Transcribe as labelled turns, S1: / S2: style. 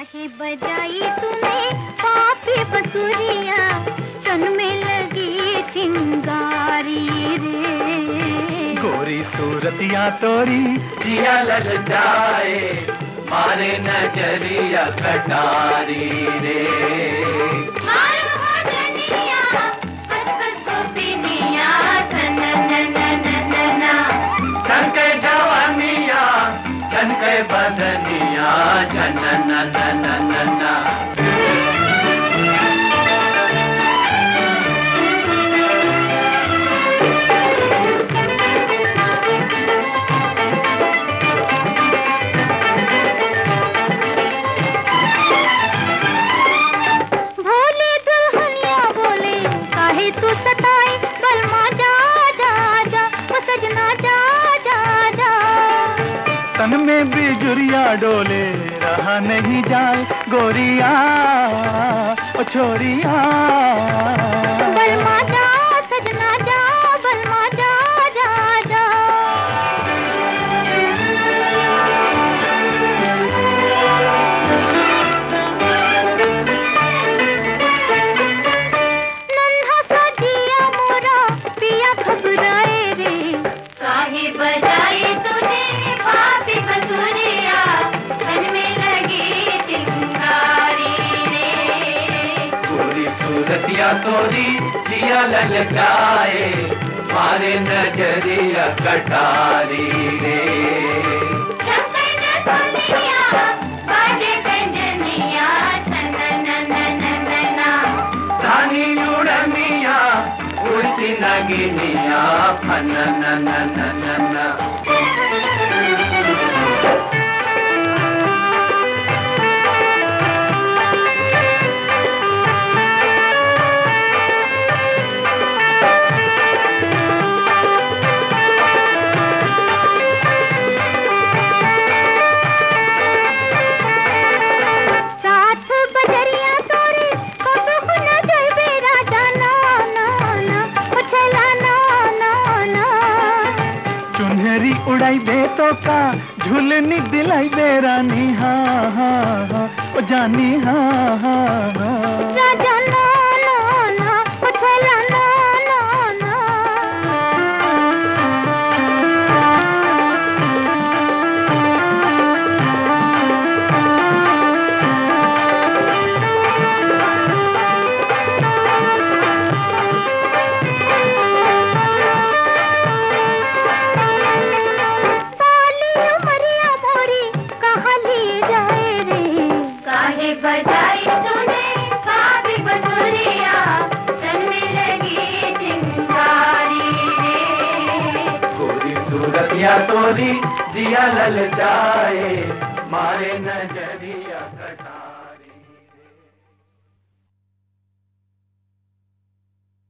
S1: काहे बजाई तूने पापी बसुरिया, तन में लगी चिंगारी रे।
S2: गोरी सूरतिया तोरी जिया ललचाए, मारे नजरिया कटारी रे। जनके बदनिया जनना
S1: भोले दुल्हनिया बोले काहे तू सताए, बलमा जा जा जा ओ सजना जा जा जा।
S2: तन में बिजुरिया डोले रहा नहीं जाए, गोरिया ओ छोरिया।
S1: बलमा जा सजना जा, बलमा जा जा जा। नन्हा सा जिया मोरा पिया घबराए रे, काहे बजाई तूने पापी बसुरिया, तन में लगी चिंगारी रे।
S2: गोरी सूरतिया तोरी जिया ललचाए, मारे नजरिया कटारी रे। धानी उड़निया उड़ती नगिनिया फन। चुनरी उड़ाई बेटों का झूलनी दिलाई बेरानी, हाँ हाँ हाँ ओ जानी, हाँ हाँ हाँ।
S1: राजा ना ना ना उछला ना ना ना। बजाई तूने पापी बसुरिया, तन में लगी चिंगारी रे।
S2: गोरी सूरतिया तोरी जिया ललचाए, मारे नजरिया कटा।